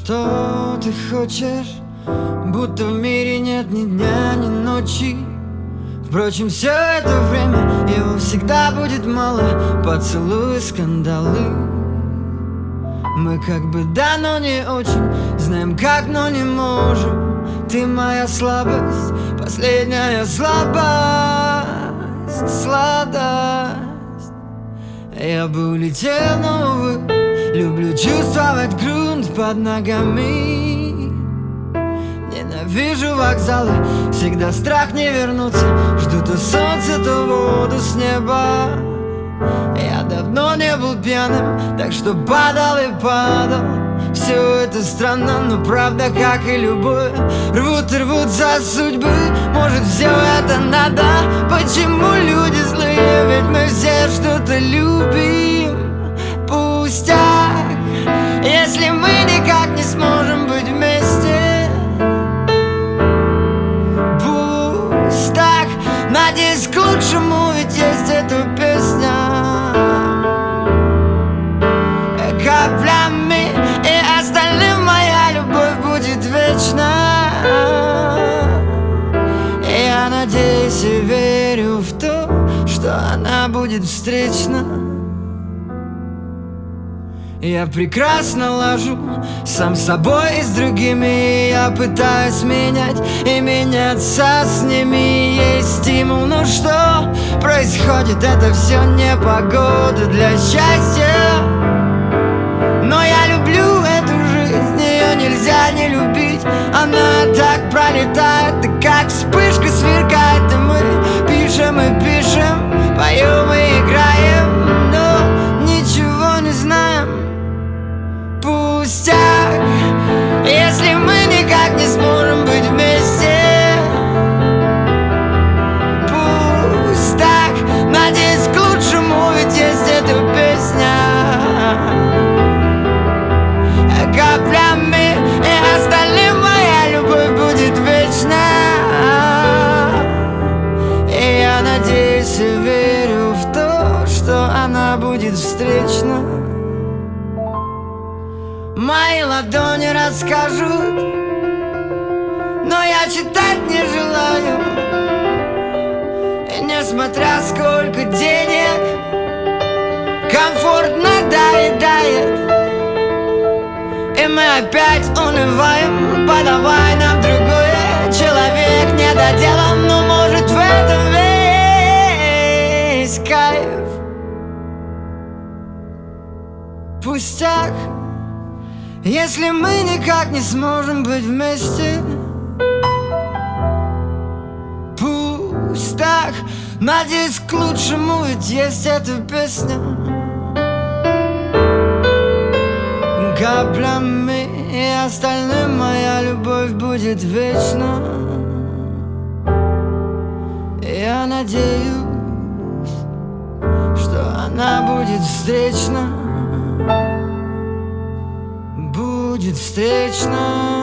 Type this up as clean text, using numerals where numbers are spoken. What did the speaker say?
что ты хочешь, будто в мире нет ни дня, ни ночи. Впрочем, все это время его всегда будет мало. Поцелуи, скандалы. Мы как бы да, но не очень. Знаем как, но не можем. Ты моя слабость, последняя слабость, сладость. Я бы улетел, но, увы, люблю чувствовать грунт под ногами. Ненавижу вокзалы, всегда страх не вернуться. Жду то солнце, то воду с неба. Я давно не был пьяным, так что падал и падал. Все это странно, но правда, как и любое. Рвут и рвутся судьбы, может все это надо. Почему люди злые, ведь мы все что-то любим. Пустяк, если мы никак не сможем быть вместе. Пусть так, надеюсь к лучшему, ведь есть эта песня. Каплями и остальным моя любовь будет вечна. Я надеюсь и верю в то, что она будет встречна. Я прекрасно ложу сам собой и с другими. Я пытаюсь менять и меняться с ними. Есть стимул, но что происходит? Это все не погода для счастья. Но я люблю эту жизнь, ее нельзя не любить. Она так пролетает, да как вспышка сверкает. И мы пишем и пишем, поем и играем, но ничего не знаем. Пустяк, если мы никак не сможем быть вместе. Пусть так, надеюсь к лучшему, ведь есть эта песня. Каплями и остальным моя любовь будет вечна. И я надеюсь и верю в то, что она будет встречна. Мои ладони расскажут, но я читать не желаю. И несмотря сколько денег, комфорт надоедает. И мы опять унываем, подавай нам другое. Человек недоделан, но может в этом весь кайф. Пустяк, если мы никак не сможем быть вместе. Пусть так, надеюсь к лучшему, ведь есть эта песня. Каплями и остальным моя любовь будет вечна. Я надеюсь, что она будет встречна. Будет встречна.